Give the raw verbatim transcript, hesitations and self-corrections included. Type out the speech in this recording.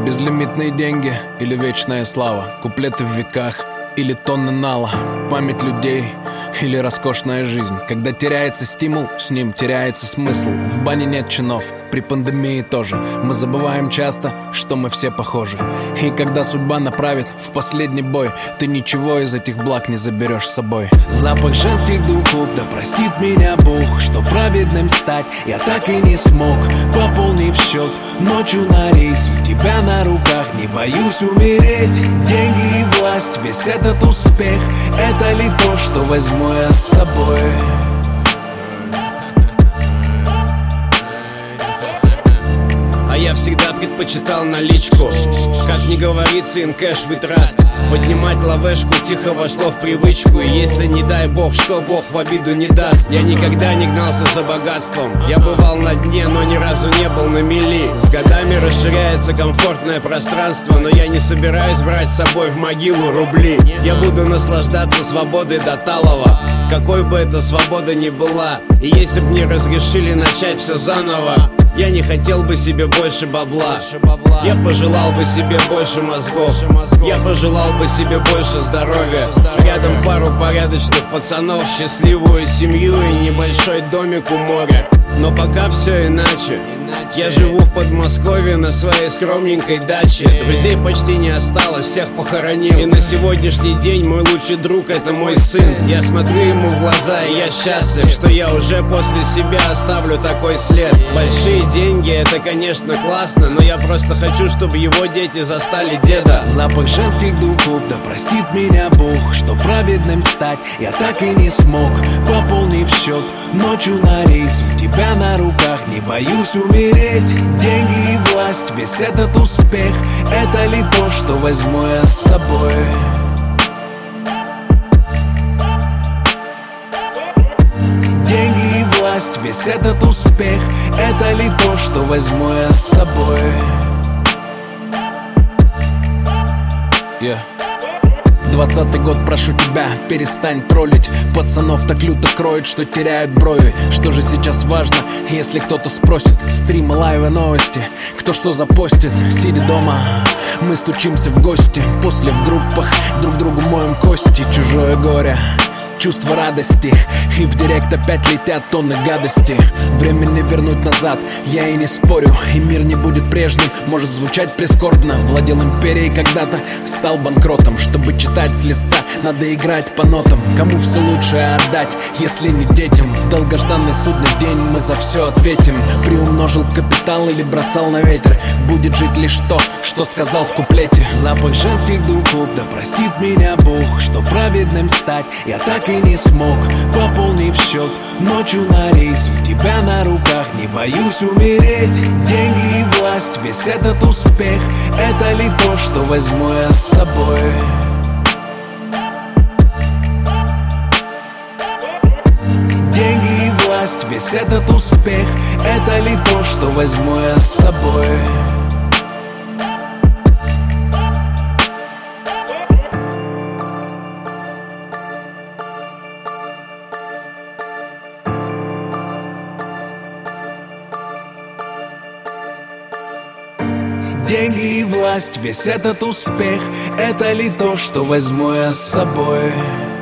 Безлимитные деньги или вечная слава, куплеты в веках или тонны нала, память людей или роскошная жизнь. Когда теряется стимул, с ним теряется смысл. В бане нет чинов, при пандемии тоже. Мы забываем часто, что мы все похожи. И когда судьба направит в последний бой, ты ничего из этих благ не заберешь с собой. Запах женских духов, да простит меня Бог, что праведным стать я так и не смог. Пополнив счет ночью на рейс, у тебя на руках, не боюсь умереть. Деньги и власть, весь этот успех, это ли то, что возьму я с собой? А я всегда предпочитал наличку. Как ни говорится, in cash we trust. Поднимать лавешку тихо вошло в привычку. И если, не дай бог, что Бог в обиду не даст, я никогда не гнался за богатством. Я бывал на дне, но ни разу не был на мели. С годами расширяется комфортное пространство, но я не собираюсь брать с собой в могилу рубли. Я буду наслаждаться свободой до талого, какой бы эта свобода ни была. И если б мне разрешили начать все заново, я не хотел бы себе больше бабла. Я пожелал бы себе больше мозгов. Я пожелал бы себе больше здоровья. Рядом пару порядочных пацанов, счастливую семью и небольшой домик у моря. Но пока все иначе. Я живу в Подмосковье на своей скромненькой даче. Друзей почти не осталось, всех похоронил. И на сегодняшний день мой лучший друг — это мой сын. Я смотрю ему в глаза, и я счастлив, что я уже после себя оставлю такой след. Большие деньги — это, конечно, классно, но я просто хочу, чтобы его дети застали деда. Запах женских духов, да простит меня Бог, что праведным стать я так и не смог. Пополнив счет ночью на рейс, у тебя на руках, не боюсь умереть. Деньги и власть, весь этот успех, это ли то, что возьму я с собой? Деньги и власть, весь этот успех, это ли то, что возьму я с собой? Yeah. Двадцатый год, прошу тебя, перестань троллить. Пацанов так люто кроет, что теряют брови. Что же сейчас важно, если кто-то спросит? Стримы, лайвы, новости, кто что запостит. Сидя дома, мы стучимся в гости. После в группах друг другу моем кости. Чужое горе, чувство радости, и в директ опять летят тонны гадости. Время не вернуть назад, я и не спорю. И мир не будет прежним, может звучать прискорбно. Владел империей когда-то, стал банкротом. Чтобы читать с листа, надо играть по нотам. Кому все лучшее отдать, если не детям? В долгожданный судный день мы за все ответим. Приумножил капитал или бросал на ветер, будет жить лишь то, что сказал в куплете. Запах женских духов, да простит меня Бог, что праведным стать я так и не смог. Пополнив счет ночью на рейс, у тебя на руках, не боюсь умереть. Деньги и власть, весь этот успех, это ли то, что возьму я с собой? Деньги и власть, весь этот успех, это ли то, что возьму я с собой? Деньги и власть, весь этот успех, это ли то, что возьму я с собой?